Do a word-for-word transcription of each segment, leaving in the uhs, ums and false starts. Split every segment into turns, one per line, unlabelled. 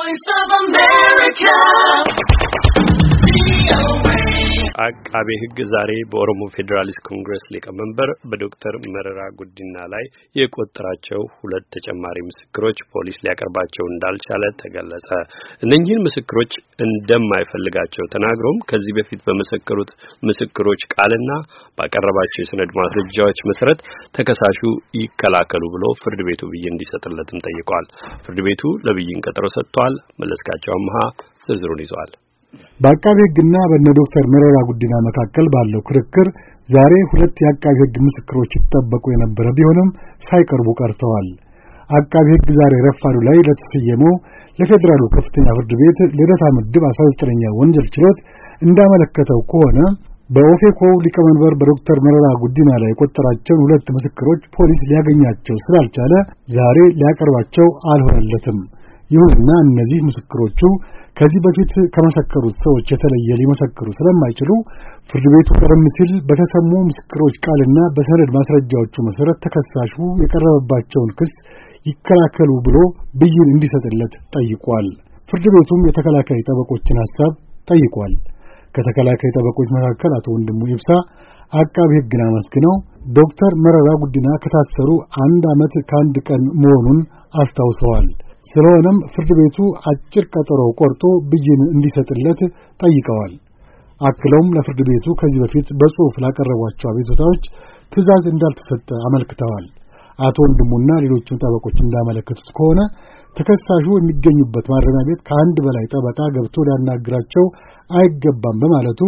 Voice of America. አቃቤ ሕግ ዛሬ በኦሮሞ ፌዴራሊስት ኮንግረስ ሊቀመንበር በዶክተር መረራ ጉዲና ላይ የቆጠራቸው ሁለት ተጨማሪ ምስክሮች ፖሊስ ሊያቀርባቸው እንዳልቻለ ተገለጸ። እነኚህን ምስክሮች እንደማይፈልጋቸው ተናግሮም ከዚህ በፊት በመሰከሩት ምስክሮች ቃልና ባቀረባቸው የሰነድ ማስረጃዎች መሰረት ተከሳሹ ይከላከሉ ብሎ ፍርድ ቤቱ ብይን እንዲሰጥለትም ጠይቋል። ፍርድ ቤቱ ለብይን ቀጠሮ ሰጥቷል። መለስካቸው አምሃ ዝርዝሩን ይዟል።
በአቃቤ ሕግና በእነ ዶክተር መረራ ጉዲና መካከል ባለው ክርክር ዛሬ ሁለት የአቃቤ ሕግ ምስክሮች ይጠበቁ የነበረ ቢሆንም ሳይቀርቡ ቀርተዋል። አቃቤ ሕግ ዛሬ ረፋዱ ላይ ለተሰየመው ለፌዴራሉ ከፍተኛ ፍርድ ቤት ልደታ ምድብ አስራ ዘጠነኛ ወንጀል ችሎት እንዳመለከተው ከሆነ በኦፌኮ ሊቀመንበር በዶክተር መረራ ጉዲና ላይ የቆጠራቸውን ሁለት ምስክሮች ፖሊስ ሊያገኛቸው ስላልቻለ ዛሬ ሊያቀርባቸው አልሆነለትም። ይሁንና እነዚህ ምስክሮቹ ከዚህ በፊት ከመሰከሩት ሰዎች የተለየ ሊመሰክሩ ስለማይችሉ ፍርድ ቤቱ ቀደም ሲል በተሰሙ ምስክሮች ቃልና በሰነድ ማስረጃዎቹ መሰረት ተከሳሹ የቀረበባቸውን ክስ ይከላከሉ ብሎ ብይን እንዲሰጥለት ጠይቋል። ፍርድ ቤቱም የተከላካይ ጠበቆችን ሐሳብ ጠይቋል። ከተከላካይ ጠበቆች መካከል አቶ ወንድሙ ይብሳ አቃቤ ሕግን አመስግነው ዶክተር መረራ ጉዲና ከታሰሩ አንድ ዓመት ከአንድ ቀን መሆኑን አስታውሰዋል። ስለሆነም ፍርድ ቤቱ አጭር ቀጠሮ ቆርጦ ብይን እንዲሰጥለት ጠይቀዋል። አክለውም ለፍርድ ቤቱ ከዚህ በፊት በጽሑፍ ላቀረቧቸው አቤቱታዎች ትዕዛዝ እንዳልተሰጠ አመልክተዋል። አቶ ወንድሙና ሌሎችም ጠበቆች እንዳመለከቱት ከሆነ ተከሳሹ የሚገኙበት ማረሚያ ቤት ከአንድ በላይ ጠበቃ ገብቶ ሊያናግራቸው አይገባም በማለቱ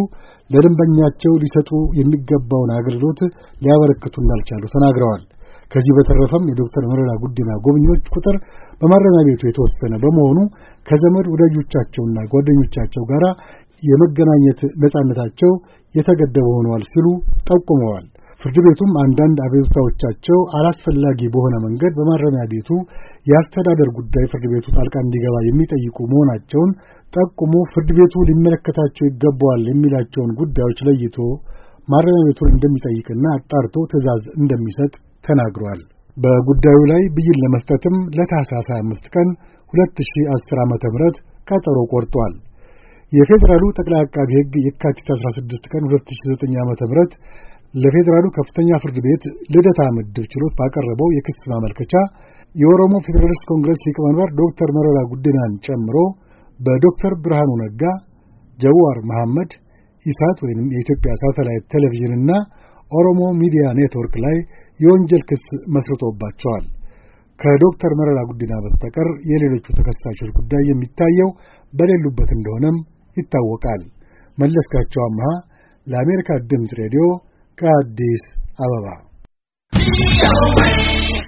ለደንበኛቸው ሊሰጡ የሚገባውን አገልግሎት ሊያበረክቱ እንዳልቻሉ ተናግረዋል። ከዚህ በተረፈም የዶክተር መረራ ጉዲና ጎብኚዎች ቁጥር በማረሚያ ቤቱ የተወሰነ በመሆኑ ከዘመድ ወዳጆቻቸውና ጓደኞቻቸው ጋር የመገናኘት ነጻነታቸው የተገደበ ሆኗል ሲሉ ጠቁመዋል። ፍርድ ቤቱም አንዳንድ አቤቱታዎቻቸው አላስፈላጊ በሆነ መንገድ በማረሚያ ቤቱ የአስተዳደር ጉዳይ ፍርድ ቤቱ ጣልቃ እንዲገባ የሚጠይቁ መሆናቸውን ጠቁሞ ፍርድ ቤቱ ሊመለከታቸው ይገባዋል የሚላቸውን ጉዳዮች ለይቶ ማረሚያ ቤቱን እንደሚጠይቅና አጣርቶ ትዕዛዝ እንደሚሰጥ ተናግሯል። በጉዳዩ ላይ ብይን ለመስጠትም ለታህሳስ ሃያ አምስት ቀን ሁለት ሺህ አስር ዓመተ ምህረት ቀጠሮ ቆርጧል። የፌዴራሉ ጠቅላይ አቃቤ ሕግ የካቲት አስራ ስድስት ቀን ሁለት ሺህ ዘጠኝ ዓመተ ምህረት ለፌዴራሉ ከፍተኛ ፍርድ ቤት ልደታ ምድብ ችሎት ባቀረበው የክስ ማመልከቻ የኦሮሞ ፌዴራሊስት ኮንግረስ ሊቀመንበር ዶክተር መረራ ጉዲናን ጨምሮ በዶክተር ብርሃኑ ነጋ፣ ጀዋር መሐመድ፣ ኢሳት ወይም የኢትዮጵያ ሳተላይት ቴሌቪዥንና ኦሮሞ ሚዲያ ኔትወርክ ላይ የወንጀል ክስ መስርቶባቸዋል። ከዶክተር መረራ ጉዲና በስተቀር የሌሎቹ ተከሳሾች ጉዳይ የሚታየው በሌሉበት እንደሆነም ይታወቃል። መለስካቸው አምሃ ለአሜሪካ ድምፅ ሬዲዮ ከአዲስ አበባ